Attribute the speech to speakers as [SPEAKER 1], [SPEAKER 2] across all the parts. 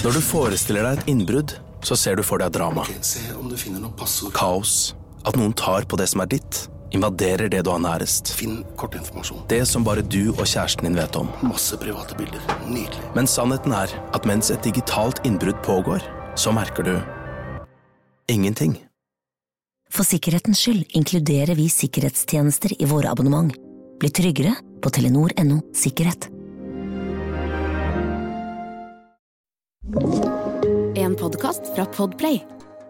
[SPEAKER 1] Når du forestiller deg et innbrudd, så ser du for deg drama.
[SPEAKER 2] Se om du finner noe passord.
[SPEAKER 1] Kaos. At noen tar på det som ditt. Invaderer det du har nærest.
[SPEAKER 2] Finn kortinformasjon.
[SPEAKER 1] Det som bare du og kjæresten din vet om.
[SPEAKER 2] Masse private bilder. Nydelig.
[SPEAKER 1] Men sannheten at mens et digitalt innbrudd pågår, så merker du ingenting.
[SPEAKER 3] For sikkerhetens skyld inkluderer vi sikkerhetstjenester i våre abonnement. Bli tryggere på Telenor.no sikkerhet.
[SPEAKER 4] En podcast fra Podplay.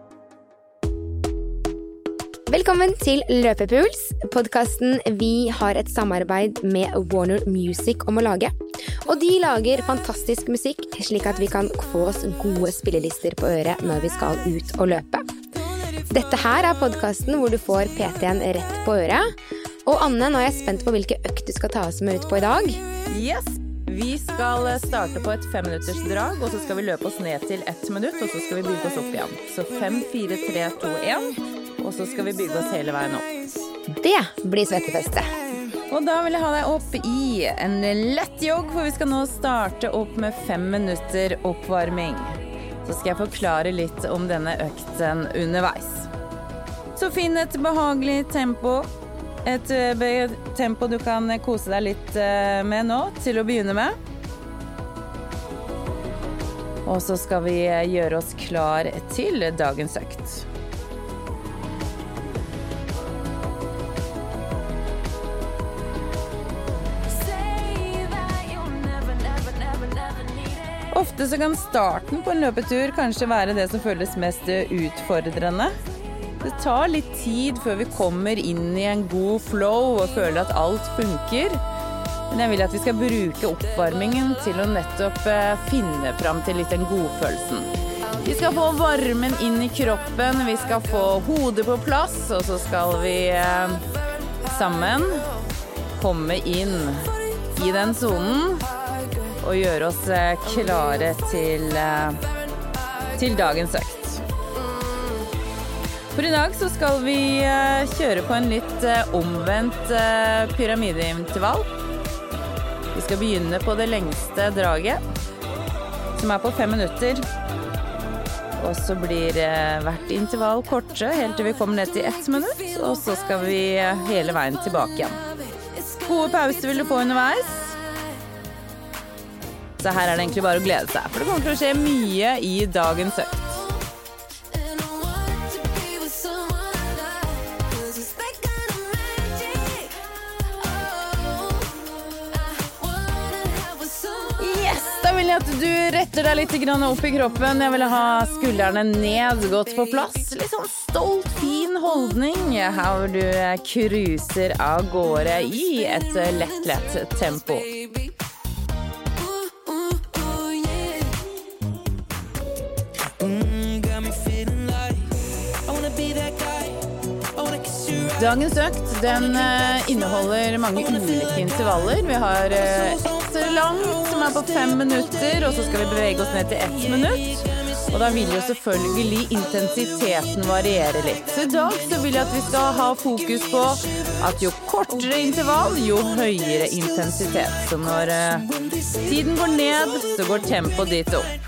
[SPEAKER 5] Velkommen til Løpepuls, podcasten vi har et samarbeid med Warner Music om å lage. Og de lager fantastisk musikk, slik at vi kan få oss gode spillelister på øret når vi skal ut og løpe. Dette her podcasten hvor du får PT-en rett på øret. Og Anne, nå er jeg spent på hvilke økt du skal ta oss med ut på i dag.
[SPEAKER 6] Yes, vi skal starte på et 5-minutters drag, og så skal vi løpe oss ned til 1 minutt, og så skal vi bygge oss opp igjen. Så 5, 4, 3, 2, 1. Og så skal vi bygge oss hele veien opp.
[SPEAKER 5] Det blir svettefeste.
[SPEAKER 6] Og da vil jeg ha deg opp i en lett jogg, for vi skal nå starte opp med 5 minutter oppvarming. Så skal jeg forklare litt om denne økten underveis. Så finn et behagelig tempo. Et tempo du kan kose deg litt med nå, til å begynne med. Og så skal vi gjøre oss klar til dagens økt. Ofte så kan starten på en løpetur kanskje være det som føles mest utfordrende. Det tar litt tid før vi kommer inn i en god flow og føler at alt funker. Men jeg vil at vi skal bruke oppvarmingen til å nettopp finne fram til litt den godfølelsen. Vi skal få varmen inn i kroppen, vi skal få hodet på plass, og så skal vi sammen komme inn i den zonen og gjøre oss klare til dagens økt. For i dag så skal vi kjøre på en litt omvendt pyramideintervall. Vi skal begynne på det lengste draget, som på 5 minutter. Og så blir hvert intervall kortere, helt til vi kommer ned til 1 minutt, og så skal vi hele veien tilbake igjen. Gode pauser vil du få underveis. Så her det egentlig bare å glede seg, for det kommer til å skje mye i dagens økt. Yes, da vil jeg at du retter deg litt opp i kroppen. Jeg vil ha skuldrene ned, godt på plass. Litt sånn stolt, fin holdning her du cruiser av gårde i et lett tempo. Dagens økt, den inneholder mange ulike intervaller. Vi har et langt som på 5 minutter, og så skal vi bevege oss ned til 1 minutt. Og da vil jo selvfølgelig intensiteten variere litt. Så i dag så vil jeg at vi skal ha fokus på at jo kortere intervall, jo høyere intensitet. Så når tiden går ned, så går tempoet dit opp.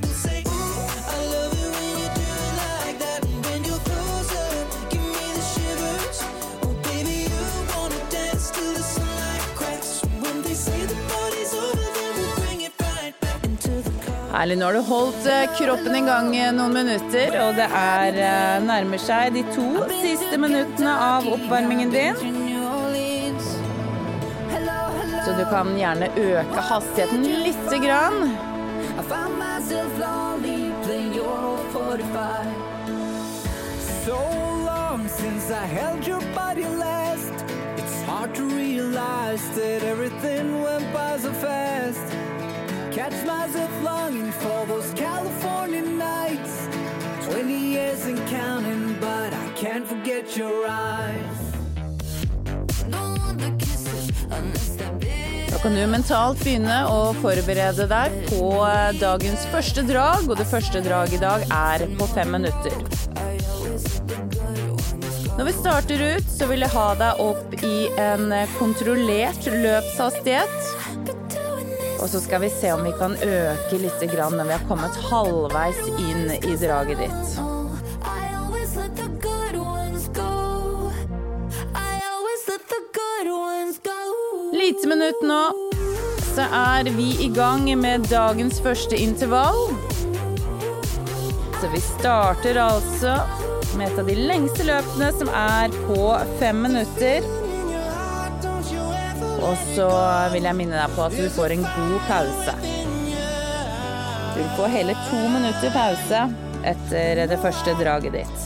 [SPEAKER 6] Herlig, nå har du holdt kroppen i gang noen minutter, og det nærmer seg de 2 siste minuttene av oppvarmingen din. Så du kan gjerne øke hastigheten litt grann.
[SPEAKER 7] So long since I held your body last. It's hard to realize that everything went by so fast. Catch myself longing for those California nights. 20 years and counting, but I can't forget your eyes.
[SPEAKER 6] Da kan du mentalt begynne å forberede deg på dagens første drag, og det første drag i dag på 5 minutter. Når vi starter ut, så vil jeg ha deg opp i en kontrollert løpshastighet. Og så skal vi se om vi kan øke litt grann når vi har kommet halvveis inn i draget ditt. Lite minutt nå, så vi i gang med dagens første intervall. Så vi starter altså med et av de lengste løpene som på 5 minutter. Og så vil jeg minne deg på at du får en god pause. Du vil få hele 2 minutter pause etter det første draget ditt.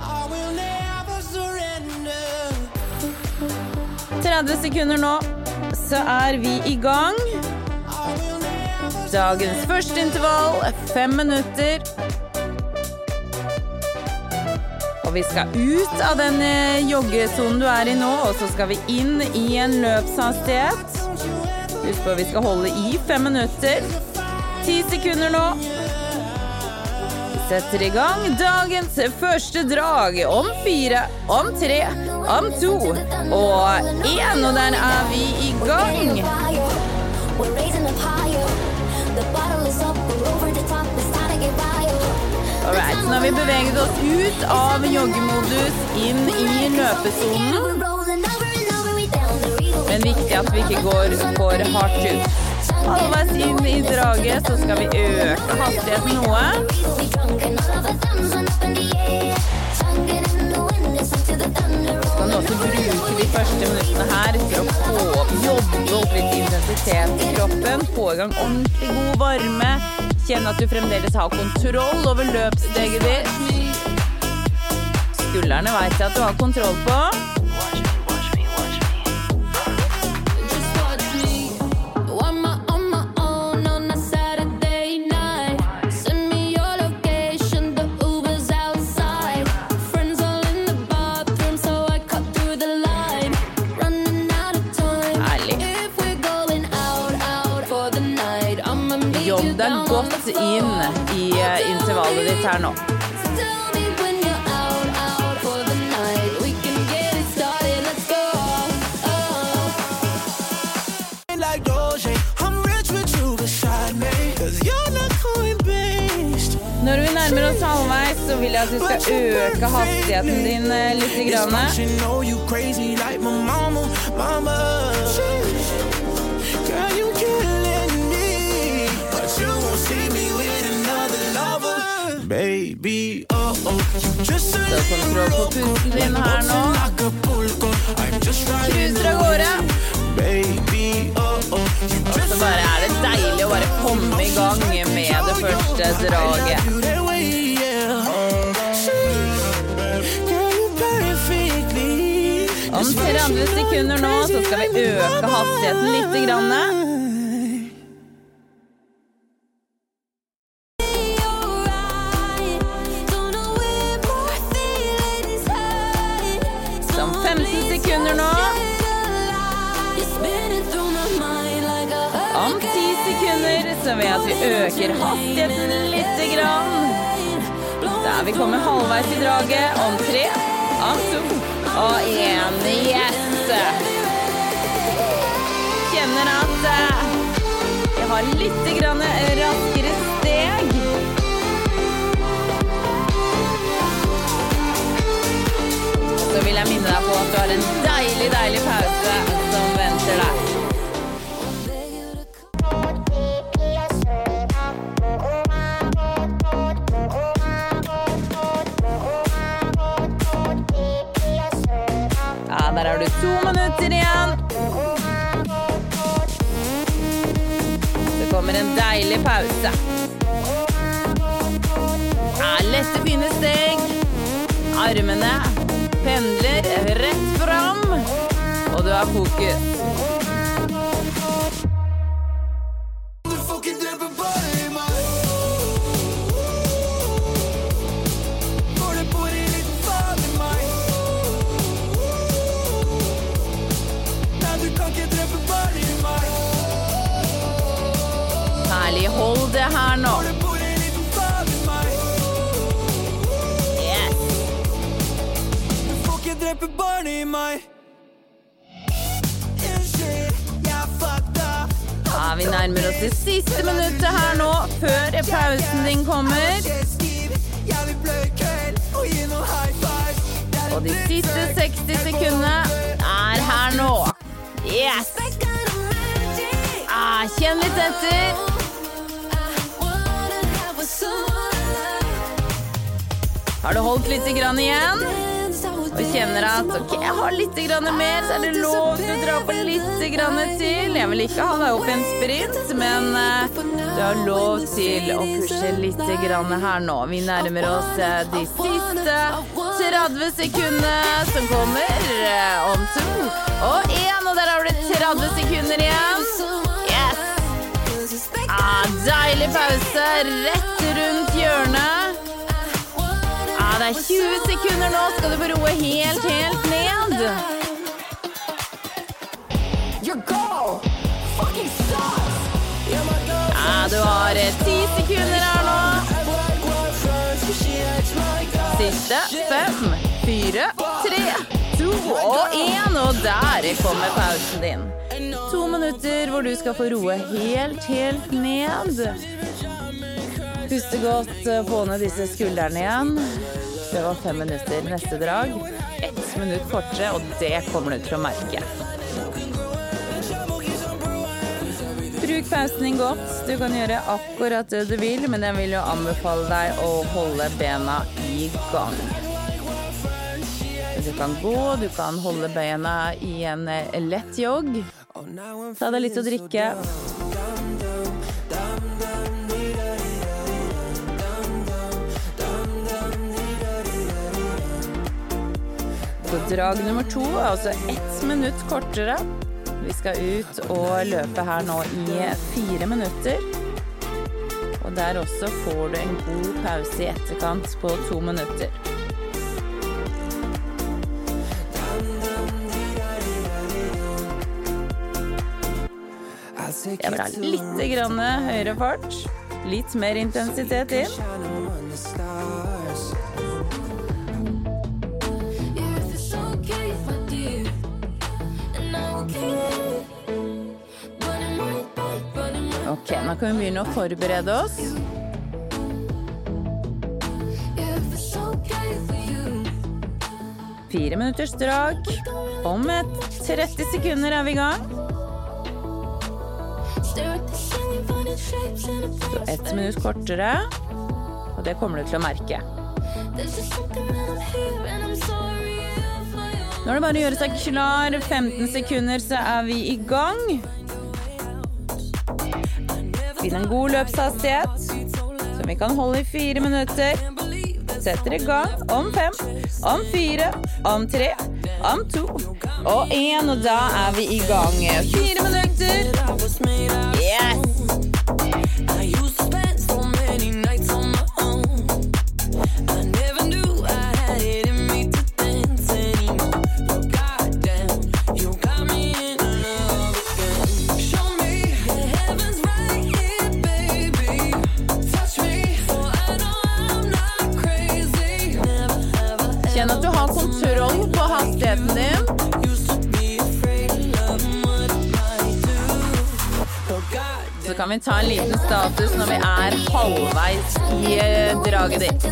[SPEAKER 6] 30 sekunder nå, så vi i gang. Dagens første intervall, 5 minutter. Og vi skal ut av den joggesonen du i nå, og så skal vi inn i en løpshastighet. Husk på, vi skal holde i 5 minutter. 10 sekunder nå. Vi setter i gang dagens første drag om 4, om 3, om 2 og 1, og der vi i gang. Alright, så nå har vi beveget oss ut av joggemodus inn i løpesonen. Men viktig at vi ikke går for hardt ut. Halvveis inn i draget, så skal vi øke hastigheten noe. Så kan du også bruke de første minuttene her til å jobbe opp litt intensitet i kroppen, få i gang ordentlig god varme. Kjenn at du fremdeles har kontroll over løpssteget ditt. Skuldrene vet jeg at du har kontroll på. Jobb deg godt inn i intervallet ditt her nå. Når vi nærmer oss halvveis, så vil jeg at du skal øke hastigheten din litt grann.
[SPEAKER 7] Baby, oh oh,
[SPEAKER 6] Så kontroll på pusten din her nå. Cruiser av gårde. Og så bare det deilig å bare komme i gang med det første draget. Om 30 sekunder nå, så skal vi øke hastigheten litt grann. Om 15 sekunder nå. Om 10 sekunder så vil jeg at vi øker hastigheten litt grann. Da vi kommet halvveis i draget. Om 3, om 2 og 1. Yes! Kjenner at jeg har litt grann raskere steg. Så vil jeg minne deg på at du har en deilig pause som venter deg. Ja, der har du 2 minutter igjen. Så kommer en deilig pause. Ja, lette fine steg. Armene pendler rett fram, og du har fokus. Herlig, hold det her nå. Ja, Vi nærmer oss det siste minuttet her nå, før pausen din kommer. Og de siste 60 sekundene her nå. Yes! Kjenn litt etter. Har du holdt litt grann igjen? Og kjenner at, ok, jeg har litt grann mer, så det lov til å dra på litt grann til. Jeg vil ikke ha deg opp i en sprint, men du har lov til å pushe litt grann her nå. Vi nærmer oss de siste 30 sekundene som kommer om 2 og 1, og der har du 30 sekunder igjen. Yes! Deilig pause, rett rundt hjørnet. Det 20 sekunder nå, skal du få roe helt ned. Du har 10 sekunder her nå. Siste 5, 4, 3, 2 og 1, og der kommer pausen din. 2 minutter hvor du skal få roe helt ned. Puste godt, få ned disse skuldrene igjen. Det var 5 minutter. Neste drag 1 minutt kortere, og det kommer du til å merke. Bruk pausen din godt. Du kan gjøre akkurat det du vil, men jeg vil jo anbefale deg å holde bena i gang. Du kan gå, du kan holde bena i en lett jogg. Ta deg litt å drikke. Så drag nummer 2 altså 1 minutt kortere. Vi skal ut og løpe her nå i 4 minutter. Og der også får du en god pause i etterkant på 2 minutter. Jeg vil ha litt grann høyere fart, litt mer intensitet inn. Ok, nå kan vi begynne å forberede oss. Fire minutters drag. Om 30 sekunder er vi i gang. Så 1 minutt kortere. Og det kommer du til å merke. Nå er det bare å gjøre seg klar. 15 sekunder så er vi i gang. Finn en god løpshastighet, som vi kan holde i 4 minutter. Setter i gang om 5, om 4, om 3, om 2 og 1, og da er vi i gang. 4 minutter. Yes! Kjenn at du har kontroll på hastigheten din. Så kan vi ta en liten status når vi er halvveis i draget ditt.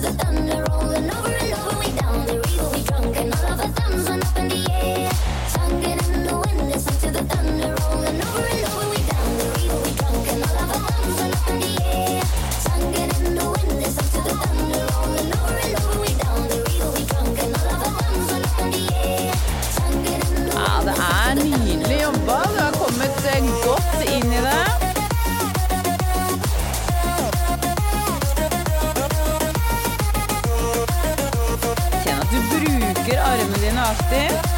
[SPEAKER 6] Det er nydelig jobba. Du har kommet godt inn i det. Kjenn at du bruker armene dine aktivt.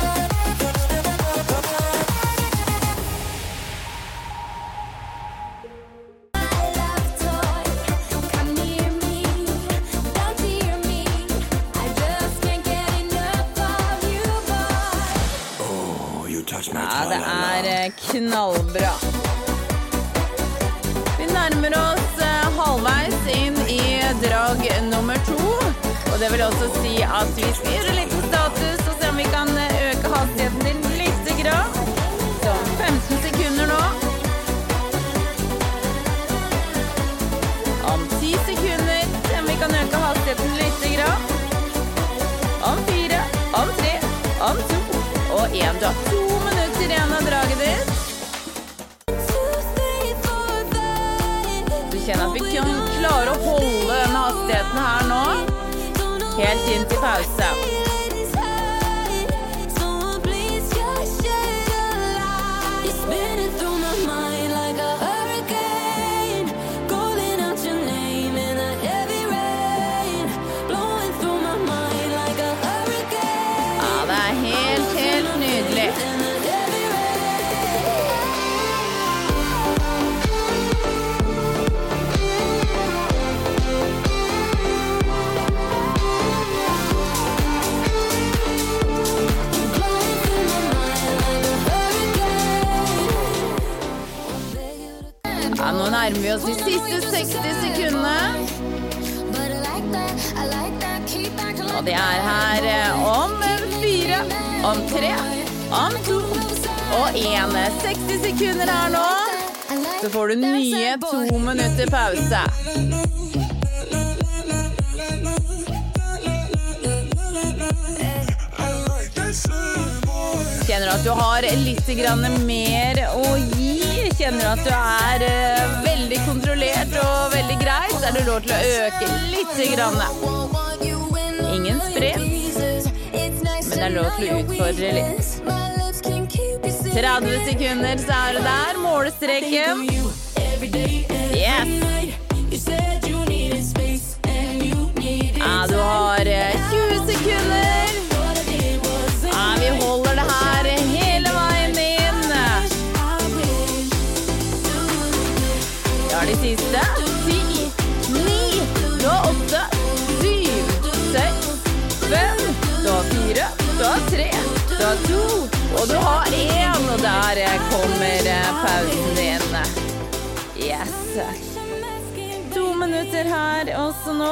[SPEAKER 6] Det er knallbra. Vi nærmer oss halvveis inn i drag nummer 2, og det vil også si at vi skal gjøre litt status og se om vi kan øke hastigheten til litt grann. Så 15 sekunder nå. Du har 2 minutter igjen av draget ditt. Du kjenner at vi kan klare å holde denne hastigheten her nå, helt inn til pause. Nå nærmer vi oss de siste 60 sekundene. Og det her om 4, om 3, om 2 og 1. 60 sekunder her nå. Så får du nye 2 minutter pause. Kjenner du at du har litt mer å gi? Kjenner du at du veldig kontrollert og veldig greit? Så det lov til å øke litt grann. Ingen sprint, men det lov til å utfordre litt. 30 sekunder, så det der. Målestreken. Yes. Du har 20 sekunder. Vi holder det her hele veien inn. De siste 10, 9, du har 8, 7, 6, 5, du har 4, du har 3, du har 2 og du har 1, og der kommer pausen din. Yes. 2 minutter her også nå.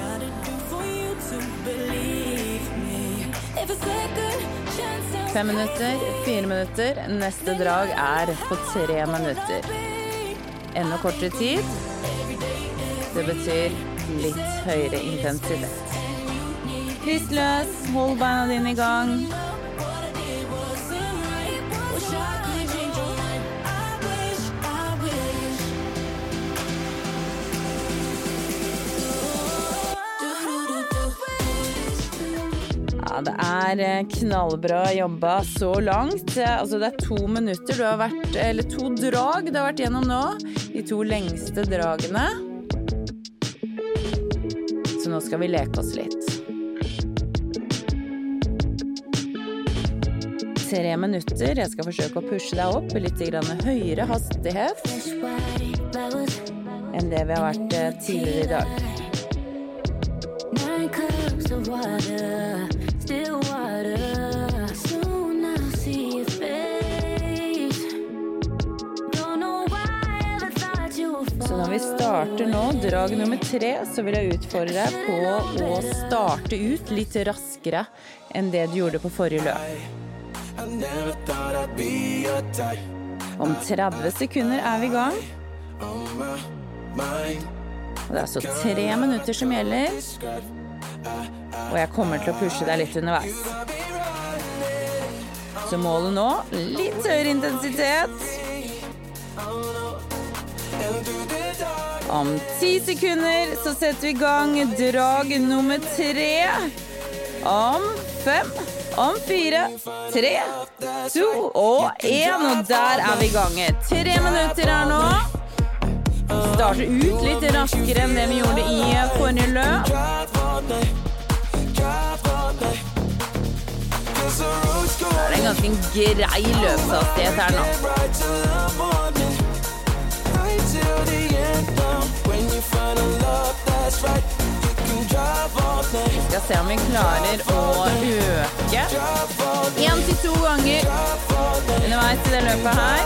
[SPEAKER 6] 5 minutter, 4 minutter. Neste drag på 3 minutter. Enda kortere tid. Det betyr litt høyere intensitet. Pust løs, hold beina dine i gang. Det knallbra jobba så langt. Altså det 2 minutter du har vært, eller 2 drag du har vært gjennom nå. De 2 lengste dragene. Så nå skal vi leke oss litt. 3 minutter. Jeg skal forsøke å pushe deg opp i litt høyere hastighet enn det vi har vært tidligere i dag. Så når vi starter nå, drag nummer 3, så vil jeg utfordre deg på å starte ut litt raskere enn det du gjorde på forrige løp. Om 30 sekunder vi i gang. Og det så 3 minutter som gjelder. Og jeg kommer til å pushe deg litt underveis. Så målet nå, litt høyere intensitet. Om 10 sekunder så setter vi i gang drag nummer 3. Om 5, om 4, 3, 2 og 1. Og der vi i gang. 3 minutter her nå. Starter ut litt raskere enn det vi gjorde i forrige løp. Det en ganske grei løpshastighet her nå. Vi skal se om vi klarer å øke 1 til 2 ganger underveis i det løpet her.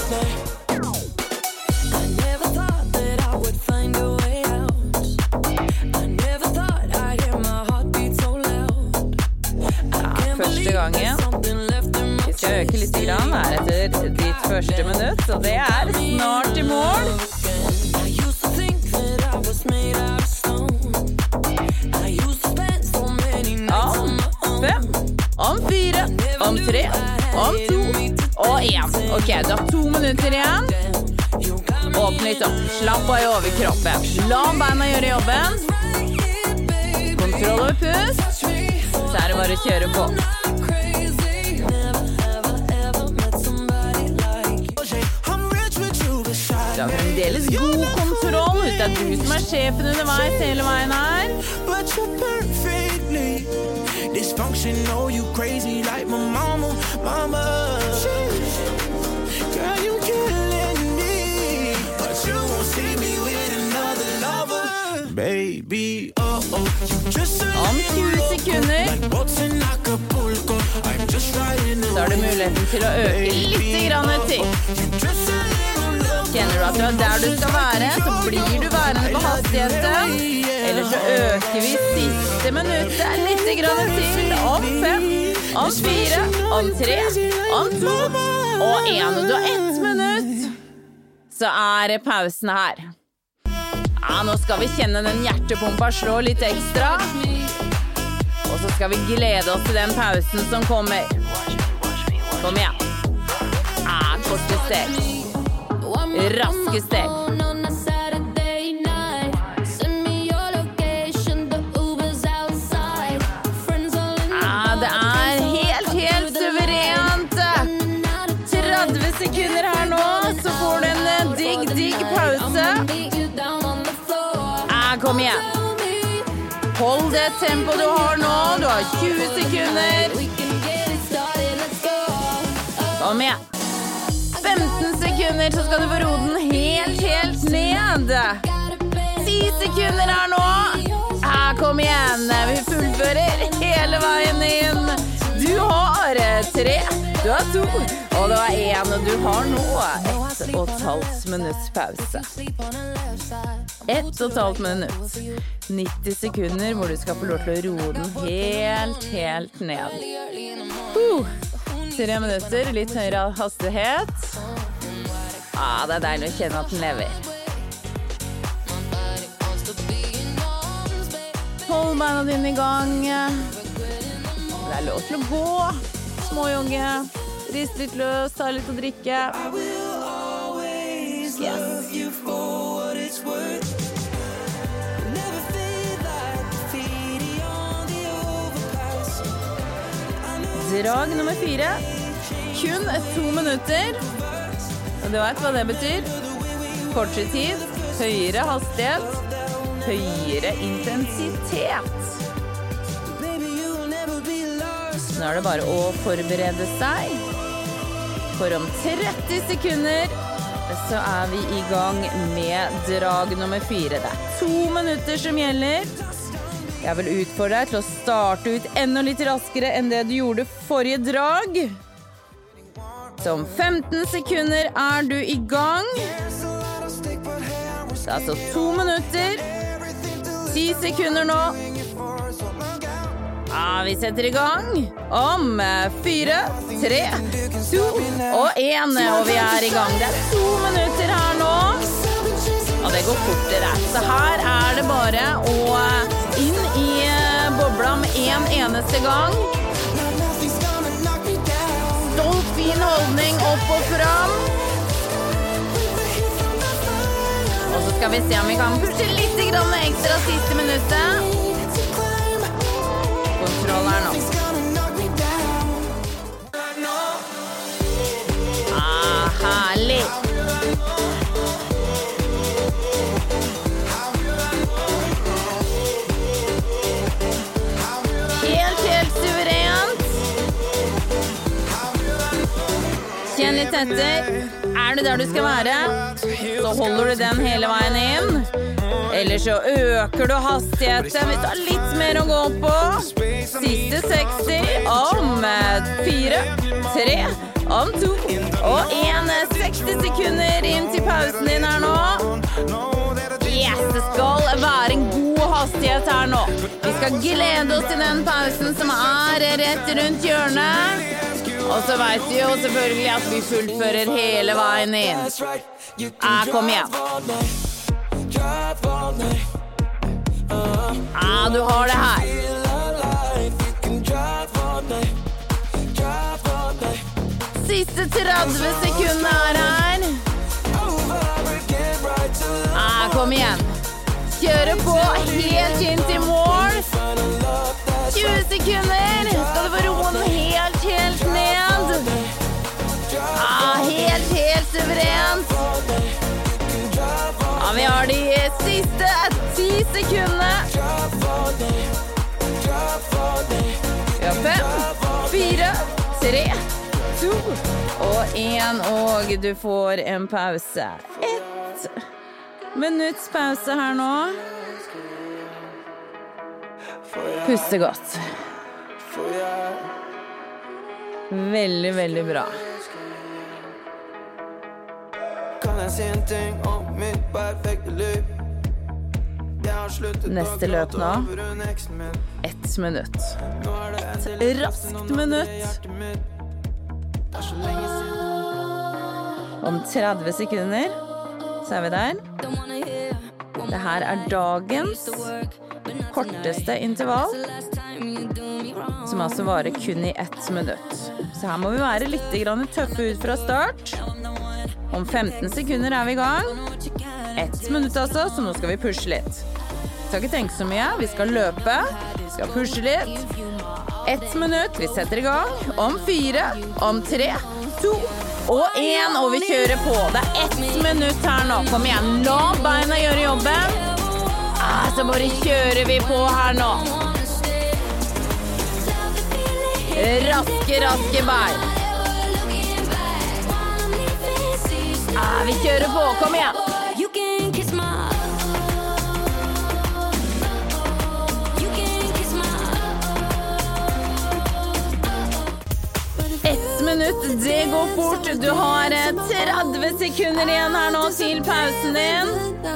[SPEAKER 6] Første gangen. Vi skal øke litt grann etter ditt første minutt, og det snart i mål. Om 5, om 4, om 3, Om 2 og 1. Ok, du har 2 minutter igjen. Åpne litt opp. Slapp av i overkroppen. La beina gjøre jobben. Kontroll over pust. Så det bare å kjøre på. Du har fremdeles god kontroll. Det du som sjefen underveis hele veien her.
[SPEAKER 7] Dysfunctional, you crazy like my mama. Girl, you killing me, but you won't see me with another lover. Baby, oh, you just
[SPEAKER 6] Om 20 sekunder så det muligheten til å øke litt grann til. Kjenner du at du der du skal være, så blir du værende på hastigheten. Eller så øker vi siste minuttet litt grann til. Om 5, om 4, om 3, om 2 og 1. Og du har 1 minutt. Så det pausen her. Ja, nå skal vi kjenne den hjertepumpa slå litt ekstra. Og så skal vi glede oss til den pausen som kommer. Kom igjen. Korte steg. Raske steg. Det helt suverent. 30 sekunder her nå, så får du en digg pause. Kom igjen. Hold det tempo du har nå. Du har 20 sekunder. Kom igjen. 15 sekunder, så skal du få roden helt ned. 10 sekunder her nå. Kom igjen. Vi fullfører hele veien inn. Du har 3, du har 2, og du har 1, og du har nå 1,5 minutts pause. 1,5 minutt. 90 sekunder hvor du skal få lov til å roe den helt ned. 3 minutter, litt høyere hastighet. Det deilig å kjenne at den lever. Hold beina dine i gang. Det lov til å gå, småjogge, rist litt løs, ta litt å drikke. Drag nummer 4. Kun 2 minutter. Og du vet hva det betyr. Kortere tid, høyere hastighet, høyere intensitet. Nå det bare å forberede seg. For om 30 sekunder så vi i gang med drag nummer 4. Det 2 minutter som gjelder. Jeg vil utfordre deg til å starte ut enda litt raskere enn det du gjorde forrige drag. Så om 15 sekunder du i gang. Det altså 2 minutter. 10 sekunder nå. Vi setter i gang. Om 4, 3, 2 og 1. Og vi i gang. Det 2 minutter her nå. Og det går fortere. Så her det bare å inn i bobla med en eneste gang. Stolt, fin holdning opp og fram. Og så skal vi se om vi kan pushe litt ekstra siste minuttet. Kontroll her nå. Herlig. Helt suverent. Kjenn litt etter. Du der du skal være, så holder du den hele veien inn. Eller så øker du hastigheten hvis du har litt mer å gå på. Siste 60, om 4, 3, om 2 og 1. 60 sekunder inn til pausen din her nå. Yes, det skal være en god hastighet her nå. Vi skal glede oss til den pausen som rett rundt hjørnet. Og så vet du jo selvfølgelig at vi fullfører hele veien inn. Kom igjen. Du har det her. Siste 30 sekunder her. Kom igjen. Kjøre på helt inn til mål. 20 sekunder. Skal du få roen helt ned. Helt suverent. Vi har de siste 10 sekundene. Vi har 5, 4, 3, 2 og 1, og du får en pause. 1 minutts pause her nå. Puste godt. Veldig, veldig bra. Kan jeg si en ting om mitt perfekte liv? Neste løp nå. 1 minutt. 1 raskt minutt. Om 30 sekunder så er vi der. Det her er dagens korteste intervall, som altså varer kun i 1 minutt. Så her må vi være litt tøffe ut fra start. Om 15 sekunder er vi i gang. 1 minutt altså, så nå skal vi pushe litt. Vi skal ikke tenke så mye, vi skal løpe, vi skal pushe litt. 1 minutt, vi setter i gang. Om 4, om 3, 2 og 1, og vi kjører på. Det er 1 minutt her nå. Kom igjen, la beina gjøre jobben. Så bare kjører vi på her nå. Raske bein. Vi kjører på, kom igjen. 1 minutt, det går fort. Du har 30 sekunder igjen her nå til pausen din.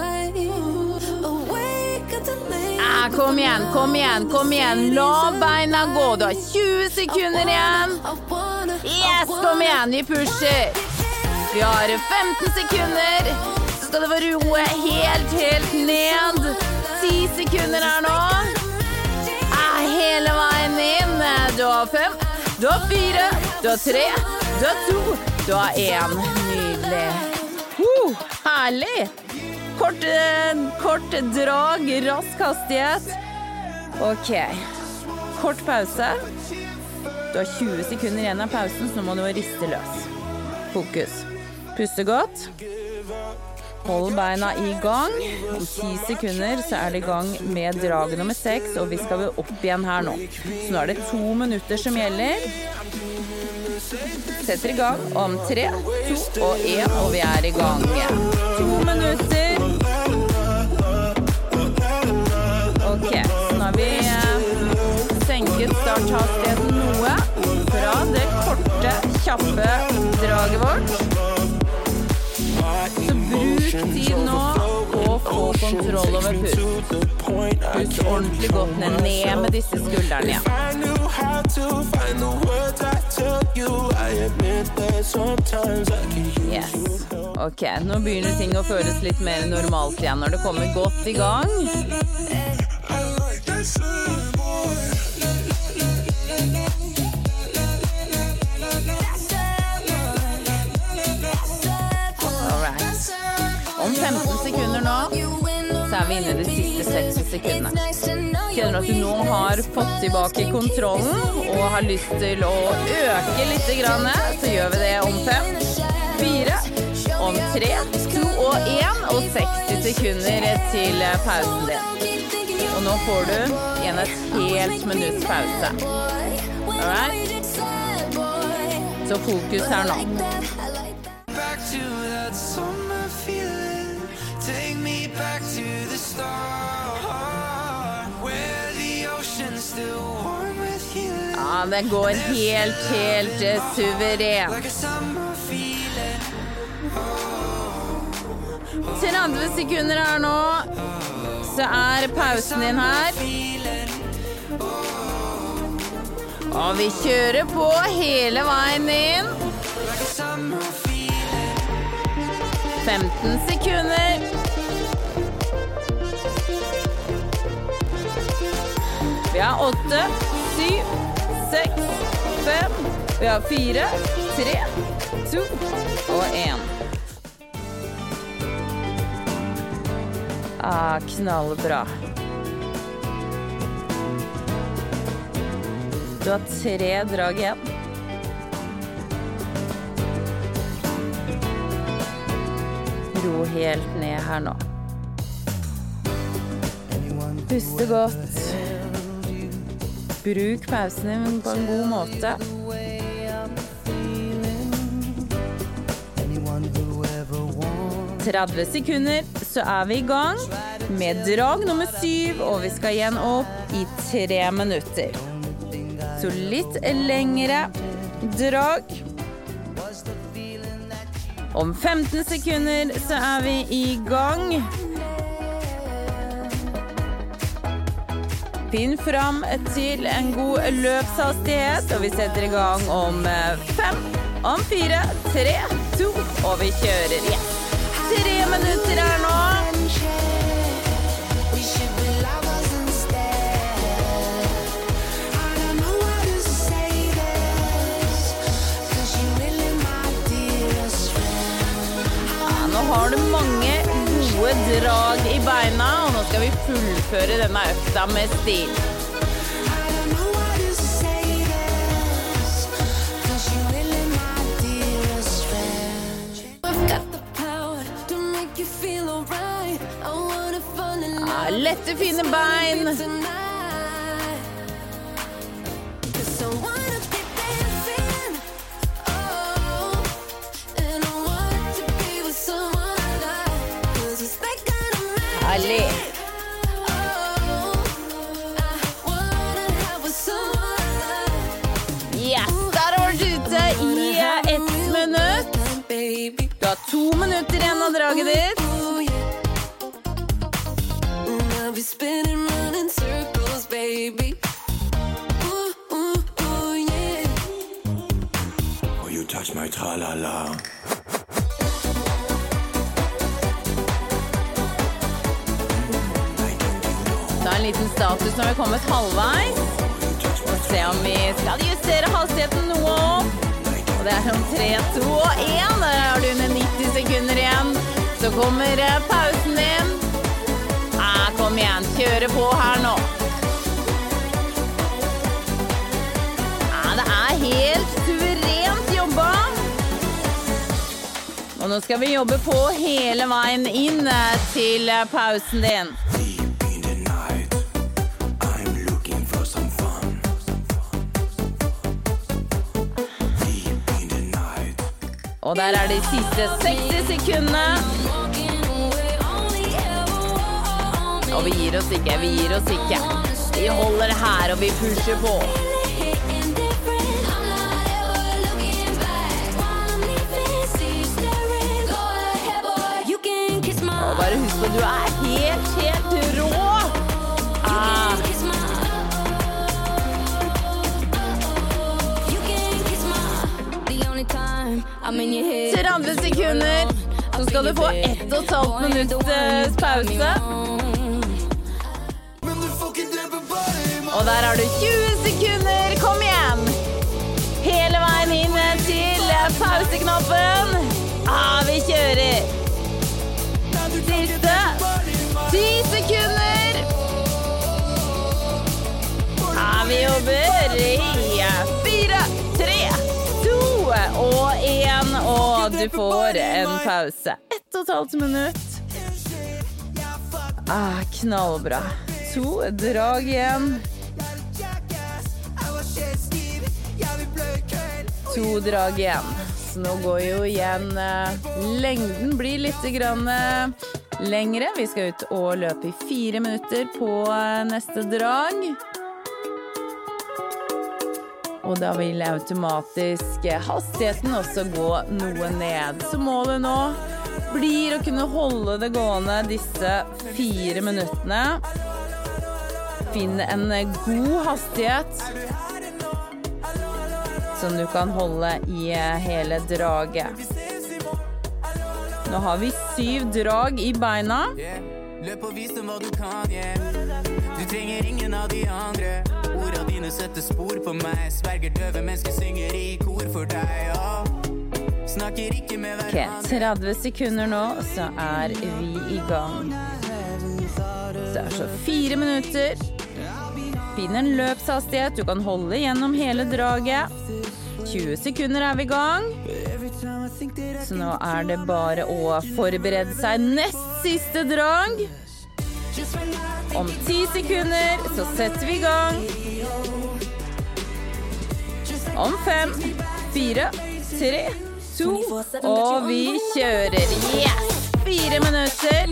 [SPEAKER 6] Kom igjen. La beina gå. Du har 20 sekunder igjen. Yes, kom igjen, vi pusher. Vi har 15 sekunder. Så skal det være roe helt ned. 10 sekunder her nå. Hele veien inn. Du har 5, du har 4, du har 3, du har 2, du har 1. Nydelig. Herlig. Kort drag, rask hastighet. Ok. Kort pause. Du har 20 sekunder igjen av pausen, så nå må du riste løs. Fokus. Puste godt. Hold beina i gang. Om 10 sekunder så er det i gang med drag nummer 6, og vi skal opp igjen her nå. Så nå er det 2 minutter som gjelder. Setter i gang om 3, 2 og 1, og vi er i gang. 2 minutter. Ok, så nå har vi senket starthastigheten noe fra det korte, kjappe draget vårt. Så bruk tid nå på å få kontroll over pust. Pust ordentlig godt ned med disse skuldrene igjen. Yes. Ok, nå begynner ting å føles litt mer normalt igjen når det kommer godt i gang. Om 15 sekunder nå, så er vi inne i de siste 60 sekundene. Kjenner du at du nå har fått tilbake kontrollen og har lyst til å øke litt grann, så gjør vi det om 5, 4, om 3, 2 og 1, og 60 sekunder til pausen din. Og nå får du igjen et helt minutts pause. Alright? Så fokus her nå. Take me back to the start where the ocean's still warm with you. Ja, det går helt suverent. 30 sekunder her nå, så er pausen din her. Og vi kjører på hele veien inn. 15 sekunder. Vi har 8, 7, 6, 5. Vi har 4, 3, 2 og 1. Knallbra. Du har 3 drag igjen. Ro helt ned her nå. Puste godt. Bruk pausen din på en god måte. 30 sekunder, så vi I gang med drag nummer 7, og vi skal igjen opp I 3 minutter. Så litt lengre drag. Om 15 sekunder så vi I gang. Finn fram til en god løpshastighet, og vi setter I gang om 5, om 4, 3, 2, og vi kjører igjen. 3 minutter her nå. Nå har du mange gode drag I beina, og nå skal vi fullføre denne økta med stil. Lette, fine bein. Herlig. Yes, der har du ute I 1 minutt. Du har 2 minutter igjen av draget ditt. Be spinning round in circles, baby. Yeah.
[SPEAKER 2] Oh, you touch my tra-la-la.
[SPEAKER 6] Ta en liten status når vi kommet halvveis. Og se om vi skal justere hastigheten noe opp. Og det om 3, 2 og 1. Der har du under 90 sekunder igjen. Så kommer pausen din. Kom igjen, kjøre på her nå. Det helt suverent jobba. Og nå skal vi jobbe på hele veien inn til pausen din. Og der de siste 60 sekundene. Og vi gir oss ikke, vi gir oss ikke. Vi holder her, og vi pusher på. Og bare husk på, du helt rå. 30 sekunder. Så skal du få 1,5 minutts pause. Og der har du 20 sekunder. Kom igjen. Hele veien inn til pauseknappen. Vi kjører. Siste 10 sekunder. Vi jobber I 4, 3, 2 og 1. Og du får en pause. 1,5 minutt. Knallbra. 2 drag igjen. 2 drag igjen. Så nå går jo igjen lengden blir litt grann lengre. Vi skal ut og løpe I 4 minutter på neste drag. Og da vil automatisk hastigheten også gå noe ned. Så målet nå blir å kunne holde det gående disse 4 minuttene. Finn en god hastighet som du kan holde I hele draget. Nå har vi 7 drag I beina.
[SPEAKER 7] Løp og vis dem hva du kan, Du trenger ingen av de andre. Ordene dine setter spor på meg. Sverger døve mennesker synger I kor for deg,
[SPEAKER 6] Ok, 30 sekunder nå, så vi I gang. Så så 4 minutter. Finn en løpshastighet, du kan holde gjennom hele draget. 20 sekunder vi I gang. Så nå det bare å forberede seg nest siste drag. Om 10 sekunder så setter vi I gang. Om 5, 4, 3, 2, og vi kjører. Yes! 4 minutter.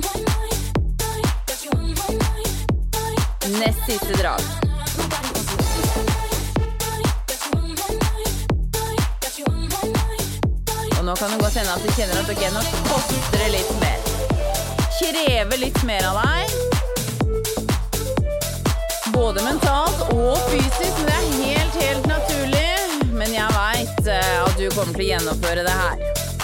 [SPEAKER 6] Nest siste drag. Og nå kan det godt hende at du kjenner at nå koster det litt mer. Krever litt mer av deg. Både mentalt og fysisk, men det helt naturlig. Men jeg vet at du kommer til å gjennomføre det her.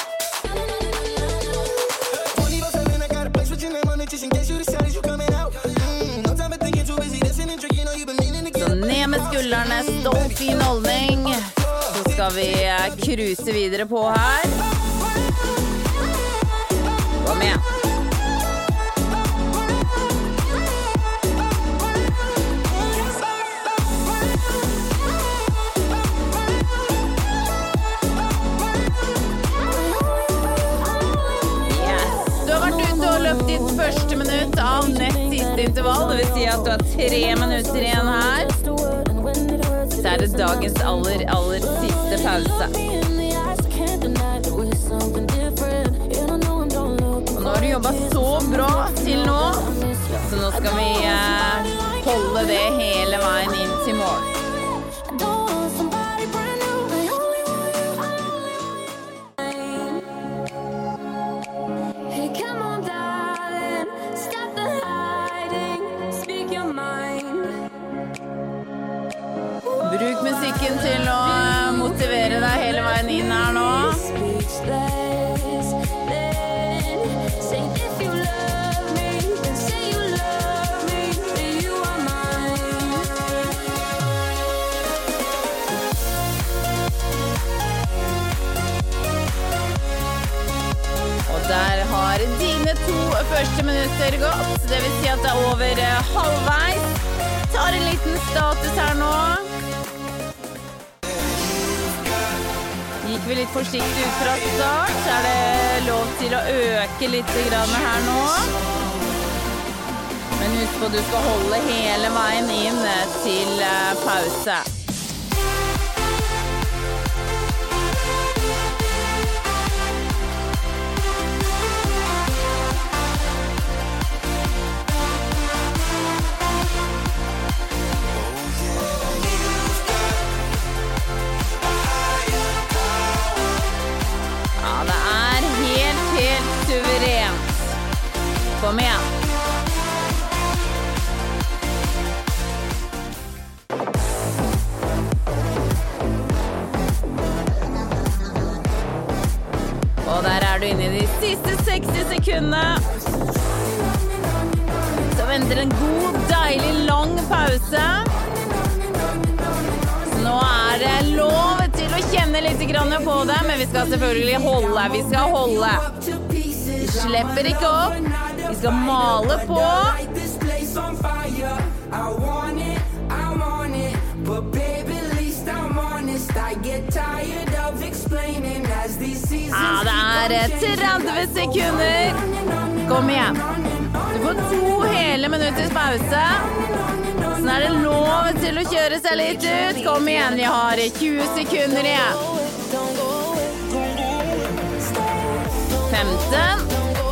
[SPEAKER 6] Så ned med skuldrene, stolt fin holdning. Så skal vi cruise videre på her. Kom igjen. Løp ditt første minutt av nest siste intervall. Det vil si at du har 3 minutter igjen her. Så det dagens aller siste pause. Og nå har du jobbet så bra til nå, så nå skal vi holde det hele veien inn til mål. Bruk musikken til å motivere deg hele veien inn her nå. Og der har dine 2 første minutter gått. Det vil si at det over halvveis. Tar en liten status her nå. Gikk vi litt forsiktig ut fra start, så det lov til å øke litt grann her nå. Men husk på at du skal holde hele veien inn til pause. Suverent. Kom igjen. Og der du inne I de siste 60 sekundene. Så venter en god, deilig, lang pause. Så nå det lov til å kjenne litt grann på det, men vi skal selvfølgelig holde. Vi skal holde. Slipper ikke opp. Vi skal male på. Det 30 sekunder. Kom igjen. Du får 2 hele minutters pause. Så det lov til å kjøre seg litt ut. Kom igjen, vi har 20 sekunder igjen. 15.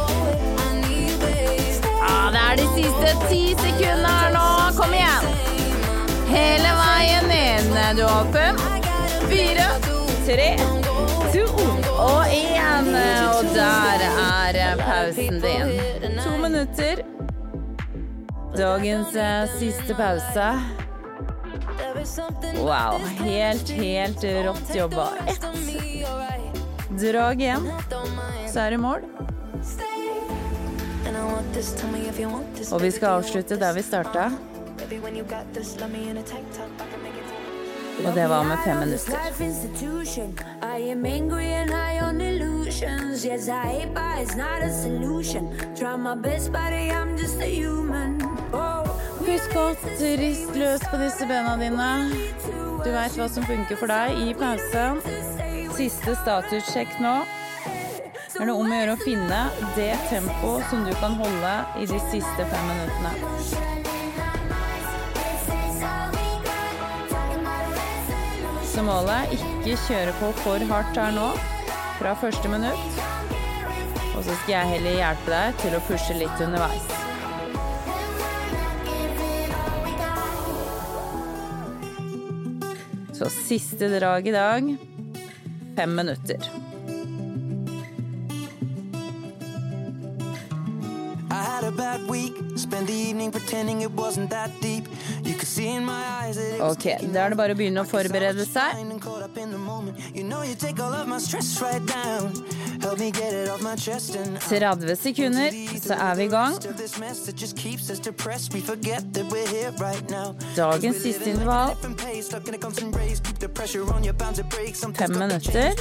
[SPEAKER 6] Det de siste 10 sekundene her nå. Kom igjen. Hele veien inn. Du har 5, 4, 3, 2 og 1. Og der pausen din. 2 minutter. Dagens siste pause. Wow, helt rått jobba. 1 drag igjen. Så det mål. Og vi skal avslutte der vi startet. Og det var med 5 minutter.
[SPEAKER 8] I am angry and high on illusions. Yes, I hate, but it's not a solution. Try my best, buddy, I'm just a human.
[SPEAKER 6] Husk godt, rist løs på disse bena dine. Du vet hva som funker for deg i pausen. Siste statussjekk nå. Er det om å gjøre å finne det tempo som du kan holde i de siste 5 minuttene. Så målet, ikke kjøre på for hardt her nå, fra første minutt. Og så skal jeg heller hjelpe deg til å pushe litt underveis. Så siste drag i dag, 5 minutter. Ok, da er det bare å begynne å forberede seg. 30 sekunder, så er vi i gang. Dagens siste intervall. 5 minutter.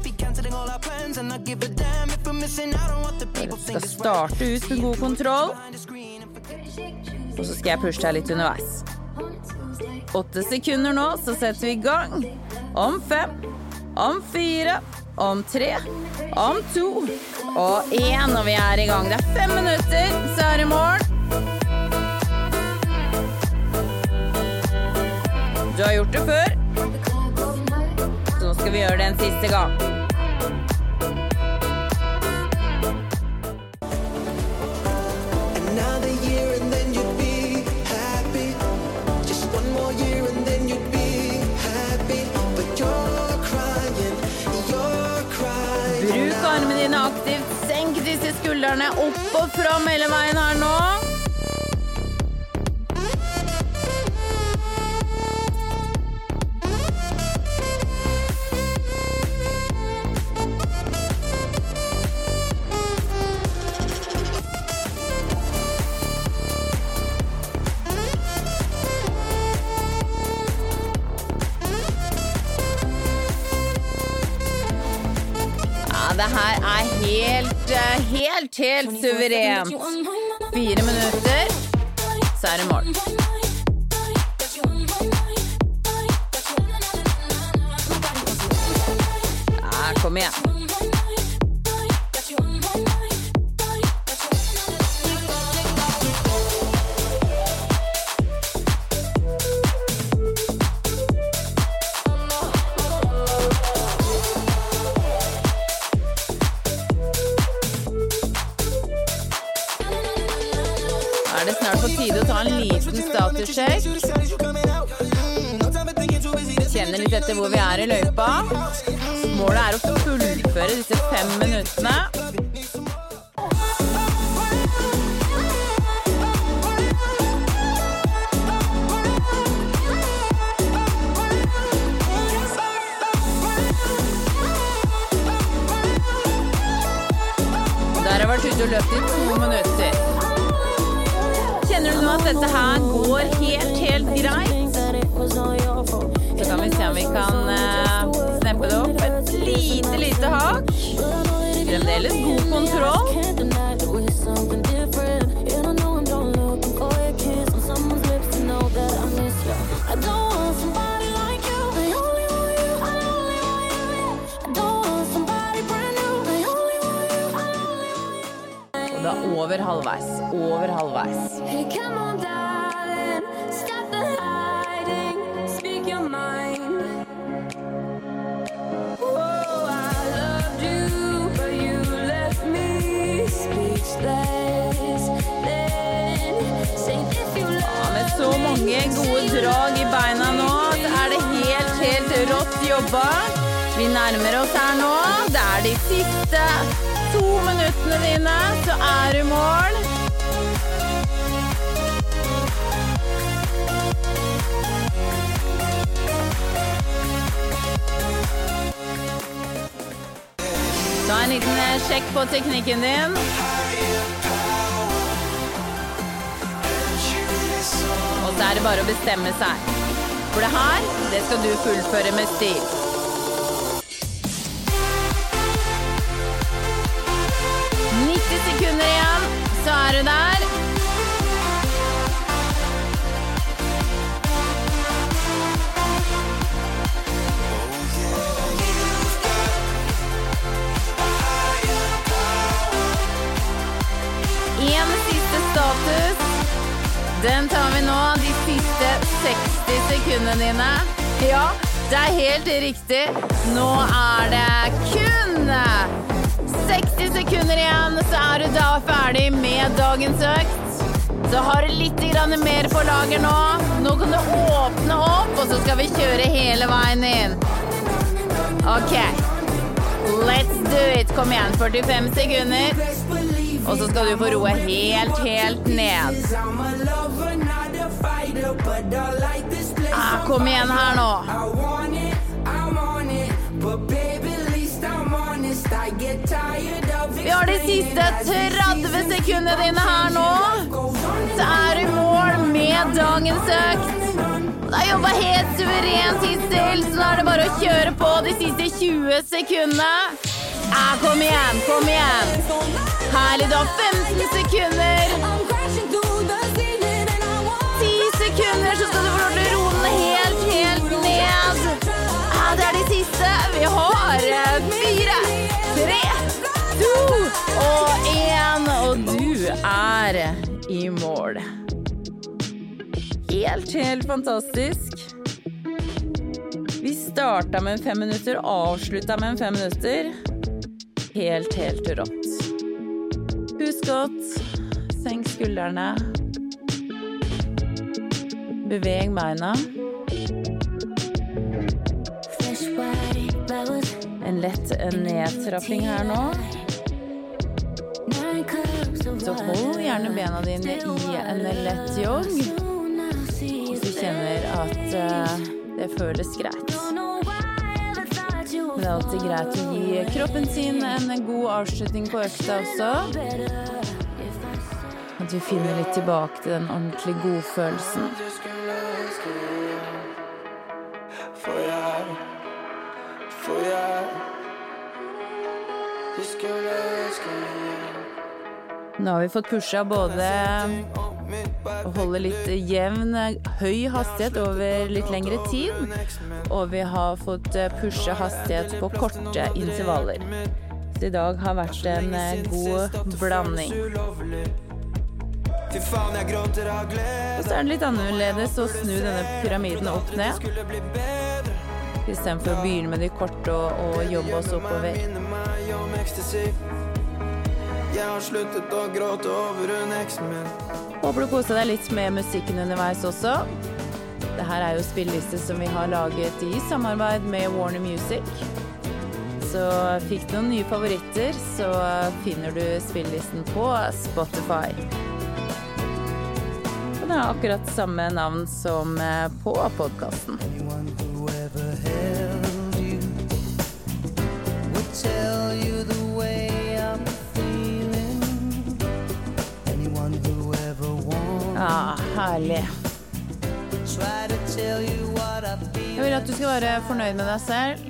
[SPEAKER 6] Jeg skal starte ut med god kontroll. Og så skal jeg pushe deg litt underveis. 8 sekunder nå, så setter vi i gang. Om 5, om 4, om 3, om 2 og 1, og vi er i gang. Det er 5 minutter, så er det mål. Du har gjort det før. Så nå skal vi gjøre det en siste gang. Bruk armene dine aktivt, senk disse skuldrene opp og fram hele veien her nå. Det her er helt suverent. 4 minutter, så er det mål. Ja, kom igjen. Er det snart på tide å ta en liten statussjekk. Kjenner litt etter hvor vi er i løypa. Målet er å fullføre disse 5 minuttene. Der har vært ute og løpt i 2 minutter. Kjenner du nå at dette her går helt greit? Så kan vi se om vi kan sneppe det opp et lite hakk. Fremdeles god kontroll. Og da over halvveis.
[SPEAKER 8] Hey, come on, darling, stop the hiding, speak your mind. Oh, I loved you, but you left me speechless. Then, say if you love
[SPEAKER 6] Med så mange gode drag i beina nå, så er det helt rått jobba. Vi nærmer oss her nå. Det er de siste 2 minuttene dine, så er du mål. Ta en liten sjekk på teknikken din. Og så er det bare å bestemme seg. For det her, det skal du fullføre med stil. Sekunder igjen, så du der. En siste status. Den tar vi nå, de siste 60 sekundene dine. Ja, det helt riktig. Nå det kun 60 sekunder igjen, så du da ferdig med dagens økt. Så har du litt mer på lager nå. Nå kan du åpne opp, og så skal vi kjøre hele veien inn. Ok, let's do it. Kom igjen, 45 sekunder. Og så skal du få roe helt ned. Kom igjen her nå. Vi har de siste 30 sekundene dine her nå. Så du i mål med dagens økt. Du har jobbet helt suverent hittil, så nå det bare å kjøre på de siste 20 sekundene. Kom igjen. Herlig, du har 15 sekunder. 10 sekunder, så skal du få lov til å roe den helt ned. Det de siste. Vi har 4, 3, 2 og 1, og du i mål. Helt fantastisk. Vi startet med 5 minutter, avsluttet med 5 minutter. Helt rått. Husk godt, senk skuldrene. Beveg beina. En lett nedtrapping her nå. Så hold gjerne bena dine i en lett jogg. Hvis du kjenner at det føles greit. Det alltid greit å gi kroppen sin en god avslutning på økta også. At du finner litt tilbake til den ordentlig godfølelsen. Nå har vi fått pushet både å holde litt jevn, høy hastighet over litt lengre tid, og vi har fått pushet hastighet på korte intervaller. Så i dag har vært en god blanding. Og så det litt annerledes å snu denne pyramiden opp ned. I stedet for å begynne med de korte og jobbe oss oppover. Jeg har sluttet å gråte over en eksen min. Håper du koser deg litt med musikken underveis også. Dette jo spillelister som vi har laget i samarbeid med Warner Music. Så fikk du noen nye favoritter, så finner du spillelisten på Spotify. Og det akkurat samme navn som på podcasten. Herlig. Jeg vil at du skal være fornøyd med deg selv.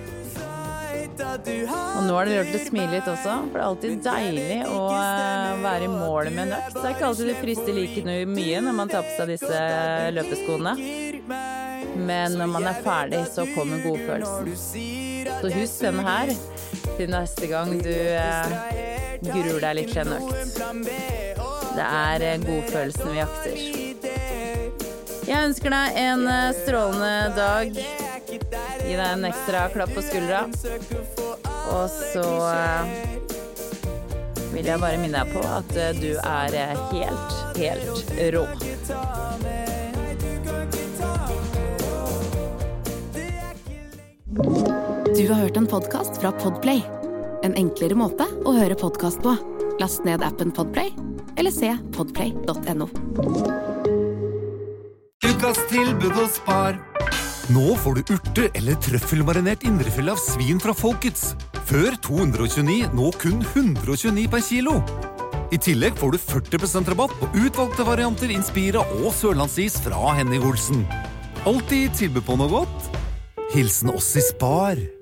[SPEAKER 6] Og nå det lurt til å smile litt også, for det alltid deilig å være i mål med en økt. Det ikke alltid det frister like mye når man tar på seg disse løpeskoene. Men når man ferdig, så kommer godfølelsen. Så husk denne her til neste gang du gruer deg litt til en økt. Det godfølelsen vi jakter. Jeg ønsker deg en strålende dag. Gi deg en ekstra klapp på skuldra. Og så vil jeg bare minne deg på at du helt rå.
[SPEAKER 4] Du har hørt en podcast fra Podplay. En enklere måte å høre podcast på. Last ned appen Podplay, eller se podplay.no.
[SPEAKER 9] Ukas tilbud hos Spar. Nå får du urte- eller trøffelmarinert indrefilet av svin fra Folkets. Før 229, nå kun 129 per kilo. I tillegg får du 40% rabatt på utvalgte varianter Inspira og Sørlandsis fra Henning Olsen. Alltid tilbud på noe godt. Hilsen oss i Spar.